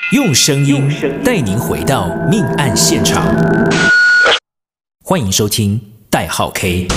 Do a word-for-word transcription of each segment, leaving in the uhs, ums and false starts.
用声音带您回到命案现场。欢迎收听代号 K。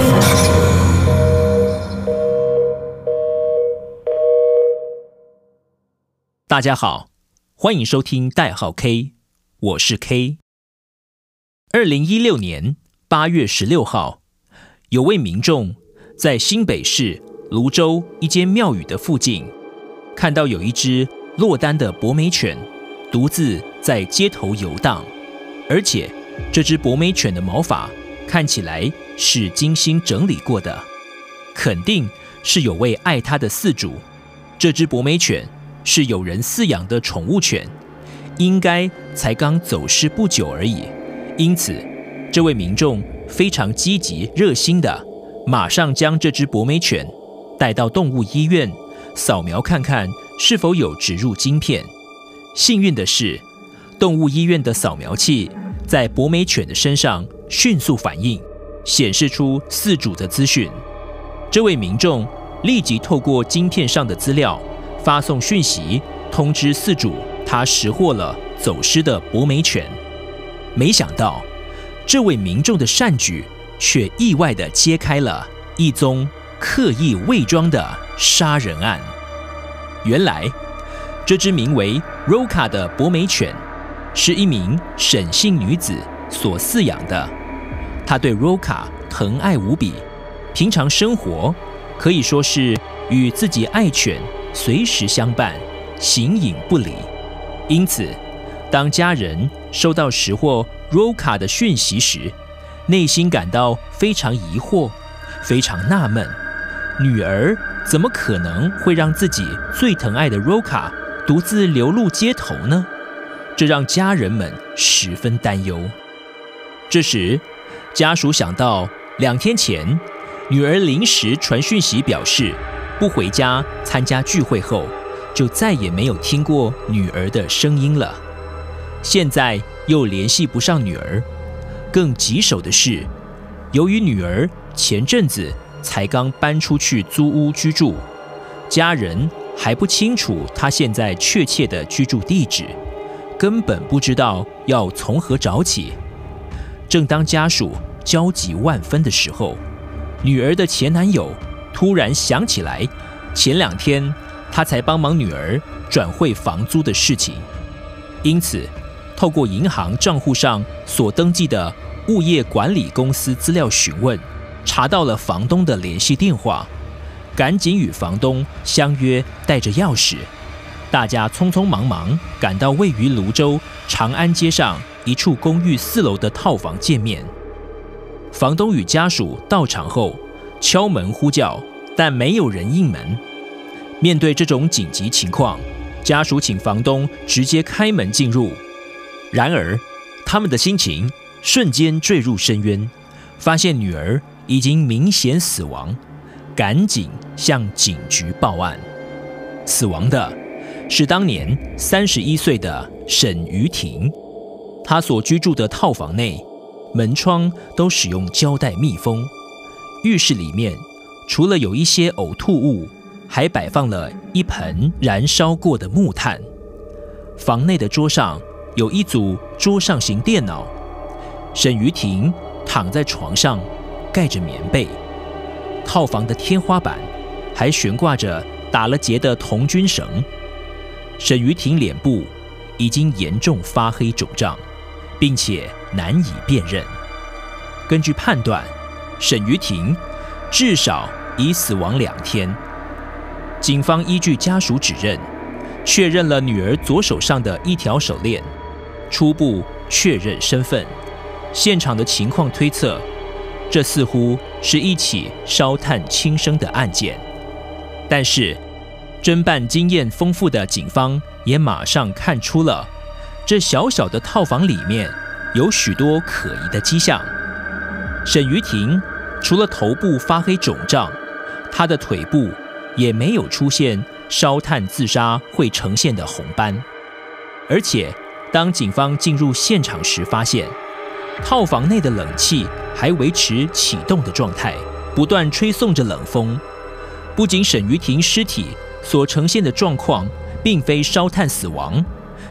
大家好，欢迎收听代号 K， 我是 K。二零一六年八月十六号，有位民众在新北市芦洲一间庙宇的附近，看到有一只落单的博美犬独自在街头游荡，而且这只博美犬的毛发看起来是精心整理过的，肯定是有位爱它的饲主。这只博美犬是有人饲养的宠物犬，应该才刚走失不久而已，因此这位民众非常积极热心的马上将这只博美犬带到动物医院扫描看看是否有植入晶片。幸运的是，动物医院的扫描器在博美犬的身上迅速反应，显示出饲主的资讯。这位民众立即透过晶片上的资料发送讯息，通知饲主他拾获了走失的博美犬。没想到，这位民众的善举却意外地揭开了一宗刻意伪装的杀人案。原来，这只名为 Roca 的博美犬是一名沈姓女子所饲养的。她对 Roca 疼爱无比，平常生活可以说是与自己爱犬随时相伴，形影不离。因此，当家人收到拾获 Roca 的讯息时，内心感到非常疑惑，非常纳闷，女儿怎么可能会让自己最疼爱的 Roca 独自流落街头呢？这让家人们十分担忧。这时，家属想到两天前女儿临时传讯息表示不回家参加聚会后，就再也没有听过女儿的声音了。现在又联系不上女儿，更棘手的是，由于女儿前阵子才刚搬出去租屋居住，家人还不清楚她现在确切的居住地址，根本不知道要从何找起。正当家属焦急万分的时候，女儿的前男友突然想起来前两天他才帮忙女儿转汇房租的事情，因此透过银行账户上所登记的物业管理公司资料询问，查到了房东的联系电话，赶紧与房东相约带着钥匙，大家匆匆忙忙赶到位于芦洲长安街上一处公寓四楼的套房见面。房东与家属到场后敲门呼叫，但没有人应门。面对这种紧急情况，家属请房东直接开门进入。然而，他们的心情瞬间坠入深渊，发现女儿已经明显死亡，赶紧向警局报案。死亡的是当年三十一岁的沈于婷，她所居住的套房内门窗都使用胶带密封，浴室里面除了有一些呕吐物，还摆放了一盆燃烧过的木炭。房内的桌上有一组桌上型电脑，沈于婷躺在床上盖着棉被，套房的天花板还悬挂着打了结的童军绳。沈于婷脸部已经严重发黑肿胀，并且难以辨认。根据判断，沈于婷至少已死亡两天。警方依据家属指认，确认了女儿左手上的一条手链，初步确认身份。现场的情况推测，这似乎是一起烧炭轻生的案件。但是，侦办经验丰富的警方也马上看出了，这小小的套房里面有许多可疑的迹象。沈于婷除了头部发黑肿胀，她的腿部也没有出现烧炭自杀会呈现的红斑。而且，当警方进入现场时，发现套房内的冷气还维持启动的状态，不断吹送着冷风。不仅沈于婷尸体所呈现的状况并非烧炭死亡，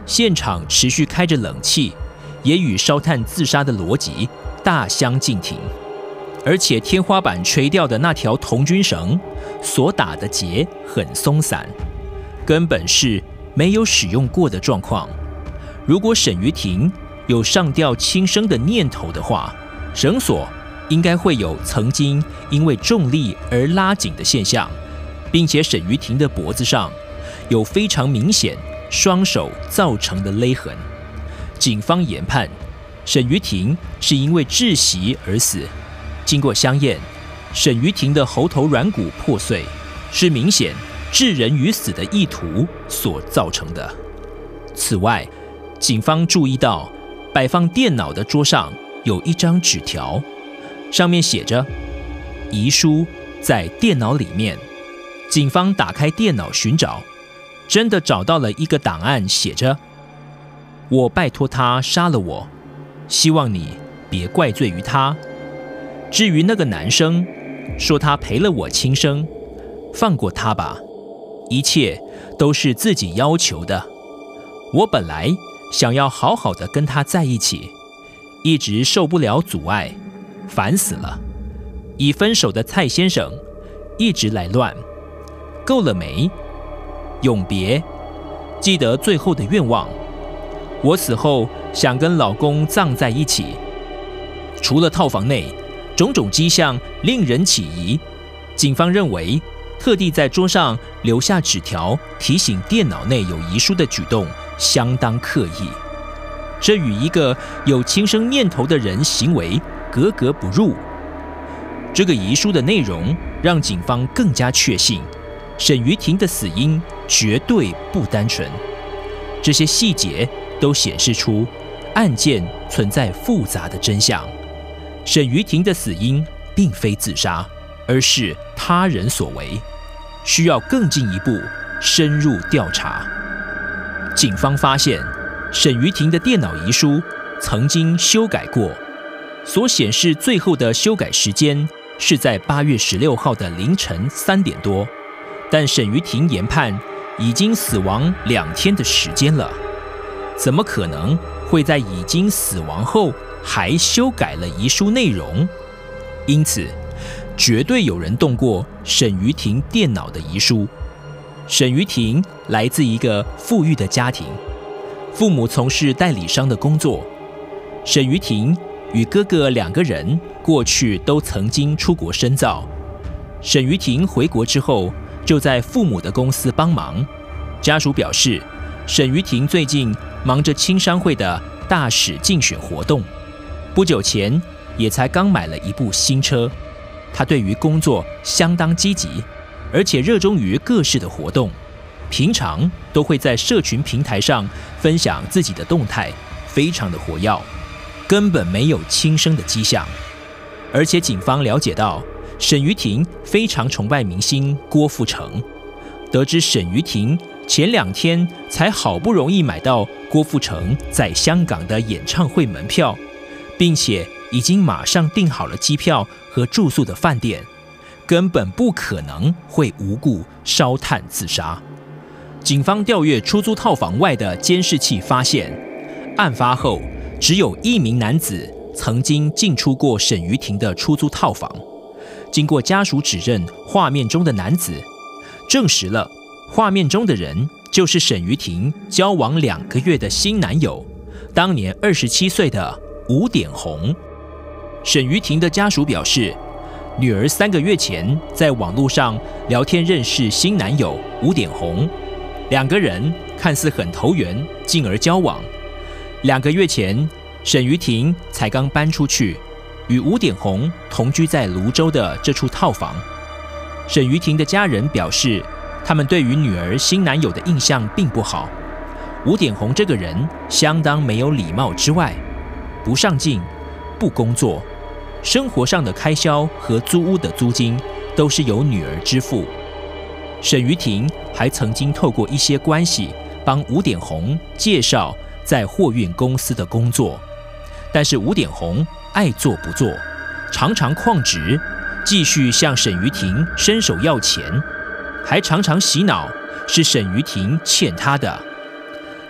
现场持续开着冷气，也与烧炭自杀的逻辑大相径庭。而且天花板垂吊的那条童军绳所打的结很松散，根本是没有使用过的状况。如果沈于婷有上吊轻生的念头的话，绳索应该会有曾经因为重力而拉紧的现象，并且沈于婷的脖子上有非常明显双手造成的勒痕。警方研判，沈于婷是因为窒息而死。经过相验，沈于婷的喉头软骨破碎，是明显置人于死的意图所造成的。此外，警方注意到摆放电脑的桌上有一张纸条，上面写着“遗书在电脑里面”。警方打开电脑寻找，真的找到了一个档案，写着：“我拜托他杀了我，希望你别怪罪于他。至于那个男生，说他陪了我轻生，放过他吧，一切都是自己要求的。我本来想要好好的跟他在一起，一直受不了阻碍，烦死了。已分手的蔡先生一直来乱，够了没？永别，记得最后的愿望。我死后想跟老公葬在一起。”除了套房内种种迹象令人起疑，警方认为特地在桌上留下纸条提醒电脑内有遗书的举动相当刻意，这与一个有轻生念头的人行为格格不入。这个遗书的内容让警方更加确信沈于婷的死因绝对不单纯，这些细节都显示出案件存在复杂的真相。沈于婷的死因并非自杀，而是他人所为，需要更进一步深入调查。警方发现沈于婷的电脑遗书曾经修改过，所显示最后的修改时间是在八月十六号的凌晨三点多，但沈于婷研判已经死亡两天的时间了，怎么可能会在已经死亡后还修改了遗书内容？因此，绝对有人动过沈于婷电脑的遗书。沈于婷来自一个富裕的家庭，父母从事代理商的工作。沈于婷与哥哥两个人过去都曾经出国深造。沈于婷回国之后，就在父母的公司帮忙。家属表示，沈于婷最近忙着青商会的大使竞选活动，不久前也才刚买了一部新车。他对于工作相当积极，而且热衷于各式的活动，平常都会在社群平台上分享自己的动态，非常的活跃，根本没有轻生的迹象。而且警方了解到，沈于婷非常崇拜明星郭富城，得知沈于婷前两天才好不容易买到郭富城在香港的演唱会门票，并且已经马上订好了机票和住宿的饭店，根本不可能会无故烧炭自杀。警方调阅出租套房外的监视器，发现案发后只有一名男子曾经进出过沈于婷的出租套房。经过家属指认，画面中的男子证实了画面中的人就是沈于婷交往两个月的新男友，当年二十七岁的吴典宏。沈于婷的家属表示，女儿三个月前在网络上聊天认识新男友吴典宏，两个人看似很投缘，进而交往。两个月前，沈于婷才刚搬出去，与吴典宏同居在泸州的这处套房。沈于婷的家人表示，他们对于女儿新男友的印象并不好。吴典宏这个人相当没有礼貌之外，不上进，不工作，生活上的开销和租屋的租金都是由女儿支付。沈于婷还曾经透过一些关系帮吴典宏介绍在货运公司的工作，但是吴典宏爱做不做，常常旷职，继续向沈于婷伸手要钱，还常常洗脑是沈于婷欠他的。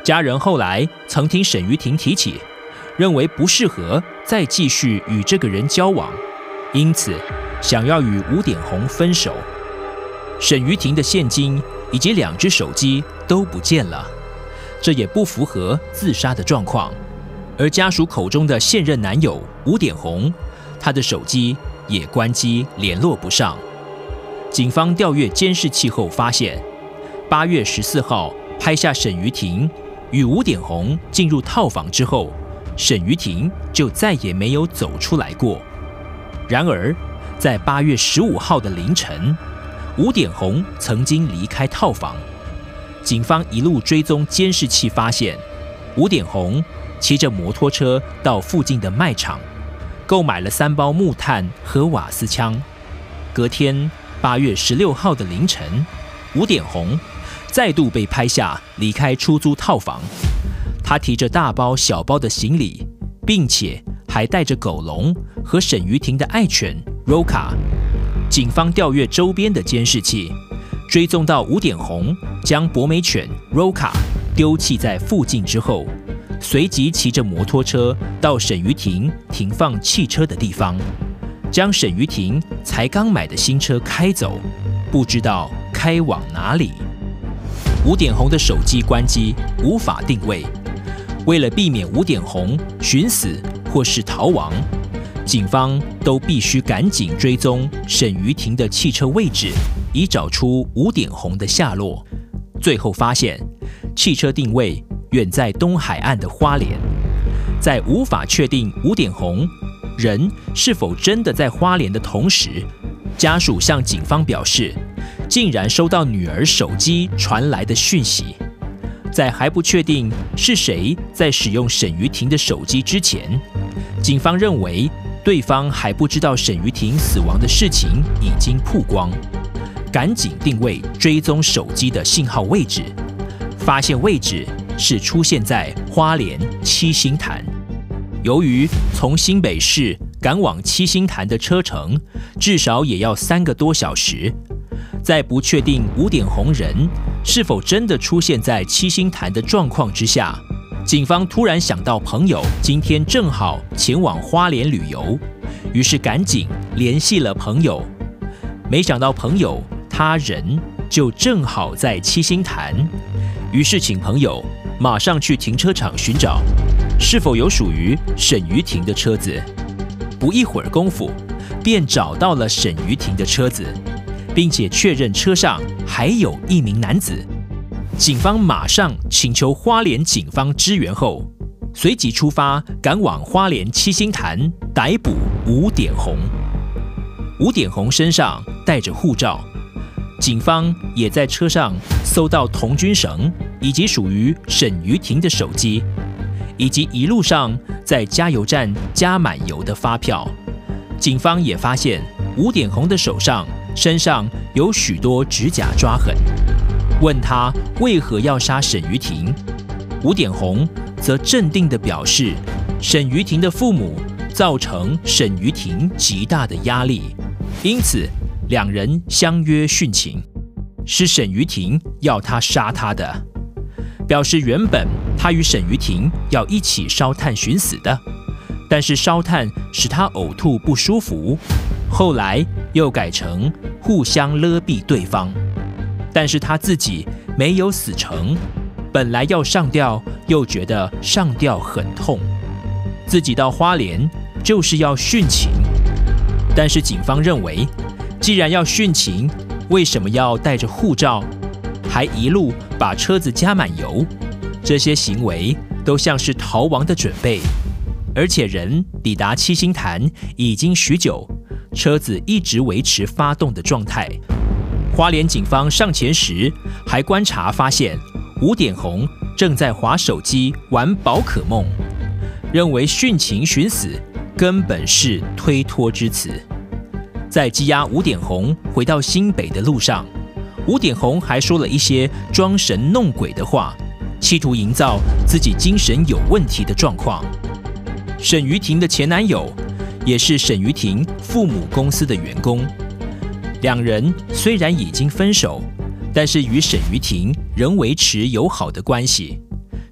家人后来曾听沈于婷提起，认为不适合再继续与这个人交往，因此想要与吴典宏分手。沈于婷的现金以及两只手机都不见了，这也不符合自杀的状况。而家属口中的现任男友吴典宏，他的手机也关机，联络不上。警方调阅监视器后发现，八月十四号拍下沈于婷与吴典宏进入套房之后，沈于婷就再也没有走出来过。然而，在八月十五号的凌晨，吴典宏曾经离开套房。警方一路追踪监视器，发现吴典宏骑着摩托车到附近的卖场，购买了三包木炭和瓦斯枪。隔天八月十六号的凌晨，吴典宏再度被拍下离开出租套房。他提着大包小包的行李，并且还带着狗笼和沈于婷的爱犬 Roka。警方调阅周边的监视器，追踪到吴典宏将博美犬 Roka 丢弃在附近之后，随即骑着摩托车到沈于婷停放汽车的地方，将沈于婷才刚买的新车开走，不知道开往哪里。吴典宏的手机关机，无法定位。为了避免吴典宏寻死或是逃亡，警方都必须赶紧追踪沈于婷的汽车位置，以找出吴典宏的下落。最后发现，汽车定位远在东海岸的花莲。在无法确定吴典宏人是否真的在花莲的同时，家属向警方表示，竟然收到女儿手机传来的讯息。在还不确定是谁在使用沈于婷的手机之前，警方认为对方还不知道沈于婷死亡的事情已经曝光，赶紧定位追踪手机的信号位置，发现位置是出现在花莲七星潭。由于从新北市赶往七星潭的车程至少也要三个多小时，在不确定吴典宏人是否真的出现在七星潭的状况之下，警方突然想到朋友今天正好前往花莲旅游，于是赶紧联系了朋友。没想到朋友他人就正好在七星潭，于是请朋友马上去停车场寻找是否有属于沈于婷的车子。不一会儿功夫，便找到了沈于婷的车子，并且确认车上还有一名男子。警方马上请求花莲警方支援后，随即出发赶往花莲七星潭逮捕吴典宏。吴典宏身上带着护照，警方也在车上搜到童军绳以及属于沈于婷的手机，以及一路上在加油站加满油的发票。警方也发现吴典宏的手上、身上有许多指甲抓痕。问他为何要杀沈于婷，吴典宏则镇定地表示，沈于婷的父母造成沈于婷极大的压力，因此两人相约殉情，是沈于婷要他杀他的。表示原本他与沈于婷要一起烧炭寻死的，但是烧炭使他呕吐不舒服，后来又改成互相勒毙对方。但是他自己没有死成，本来要上吊，又觉得上吊很痛，自己到花莲就是要殉情。但是警方认为，既然要殉情，为什么要带着护照，还一路把车子加满油？这些行为都像是逃亡的准备。而且人抵达七星潭已经许久，车子一直维持发动的状态。花莲警方上前时，还观察发现吴典宏正在滑手机玩宝可梦，认为殉情寻死根本是推脱之词。在羁押吴典宏回到新北的路上，吴典宏还说了一些装神弄鬼的话，企图营造自己精神有问题的状况。沈于婷的前男友也是沈于婷父母公司的员工，两人虽然已经分手，但是与沈于婷仍维持友好的关系。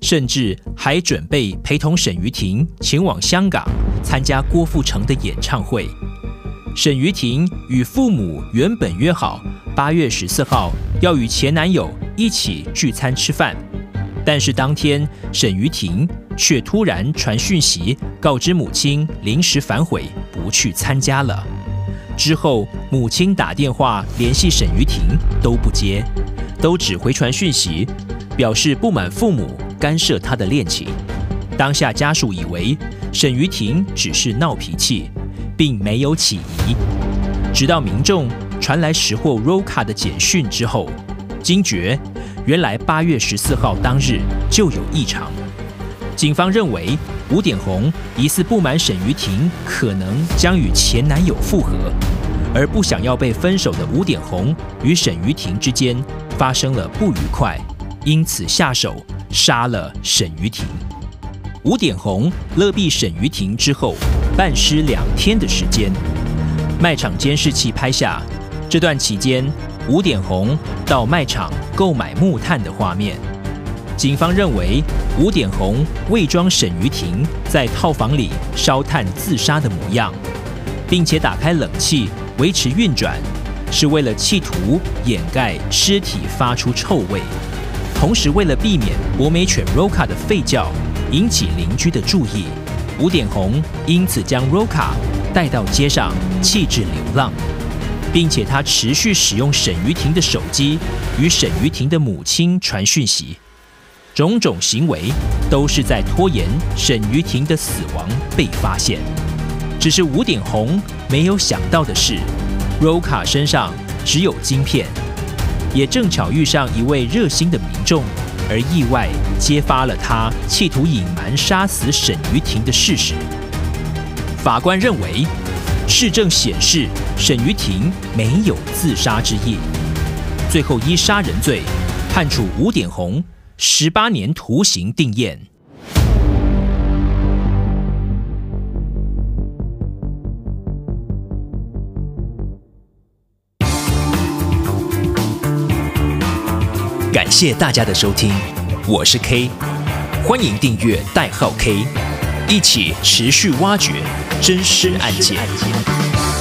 甚至还准备陪同沈瑜婷前往香港参加郭富城的演唱会。沈瑜婷与父母原本约好八月十四号要与前男友一起聚餐吃饭，但是当天沈瑜婷却突然传讯息告知母亲临时反悔，不去参加了。之后母亲打电话联系沈瑜婷都不接，都只回传讯息，表示不满父母干涉她的恋情。当下家属以为沈瑜婷只是闹脾气，并没有起疑。直到民众传来识货 Roca 的简讯之后，惊觉原来八月十四号当日就有异常。警方认为吴典宏疑似不满沈瑜婷可能将与前男友复合，而不想要被分手的吴典宏与沈瑜婷之间发生了不愉快，因此下手杀了沈瑜婷。吴典宏勒毙沈瑜婷之后，半尸两天的时间，卖场监视器拍下这段期间吴典宏到卖场购买木炭的画面。警方认为吴典宏伪装沈瑜婷在套房里烧炭自杀的模样，并且打开冷气维持运转，是为了企图掩盖尸体发出臭味，同时为了避免博美犬 Roca 的吠叫引起邻居的注意，吴典宏因此将 Roca 带到街上弃置流浪，并且他持续使用沈瑜婷的手机与沈瑜婷的母亲传讯息，种种行为都是在拖延沈瑜婷的死亡被发现。只是吴典宏没有想到的是 ，Roca 身上只有晶片，也正巧遇上一位热心的民众，而意外揭发了他企图隐瞒杀死沈瑜婷的事实。法官认为，事证显示沈瑜婷没有自杀之意，最后依杀人罪判处吴典宏十八年徒刑定谳。感谢大家的收听，我是 K， 欢迎订阅代号 K， 一起持续挖掘真实案件。